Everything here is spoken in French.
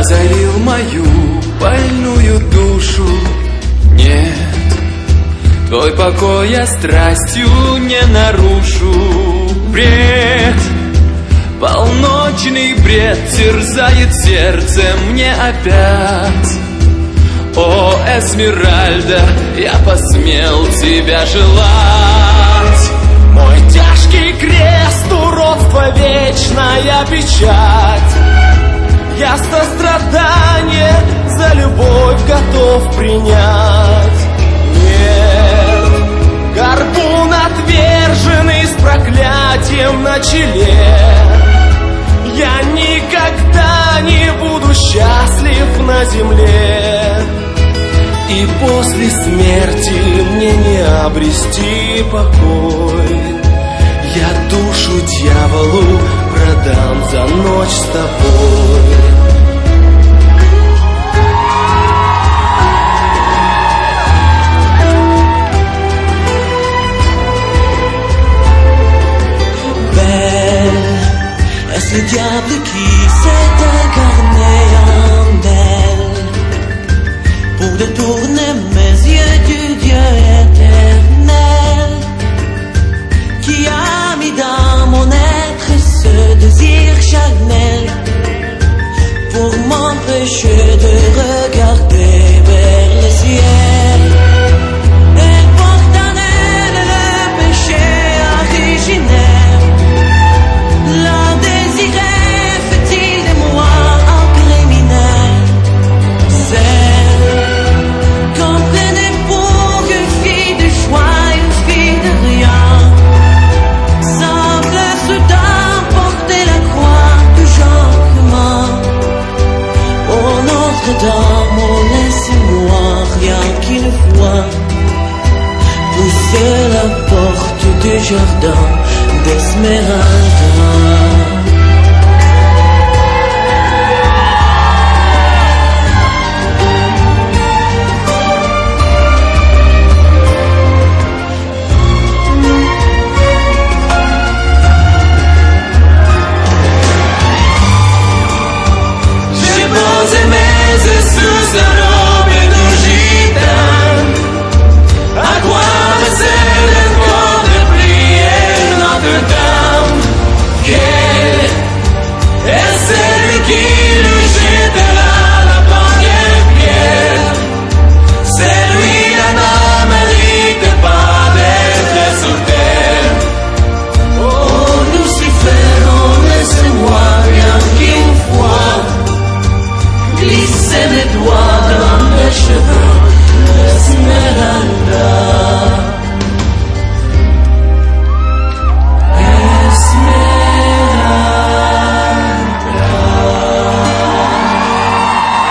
озарил мою больную душу. Нет, твой покой я страстью не нарушу. Бред, полночный бред терзает сердце мне опять. О, Эсмеральда, я посмел тебя желать. Мой тяжкий крест, уродство, вечная печать. Я сострадание за любовь готов принять. Нет, горбун отверженный с проклятием на челе. Я никогда не буду счастлив на земле. И после смерти мне не обрести покой. Я душу дьяволу продам за ночь с тобой. Est-ce le diable qui s'est incarné en elle pour détourner mes yeux du Dieu éternel, qui a mis dans mon être ce désir charnel pour m'empêcher de regarder vers le ciel? Elle porte en elle le péché originaire. La désirait, fait-il de moi un criminel? C'est comprenez pour une fille de joie, une fille de rien, semble soudain porter la croix du changement. Oh Notre-Dame, oh laissez-moi rien qu'une fois pousser la porte du jardin d'Esmeralda. Glissez mes doigts dans mes cheveux.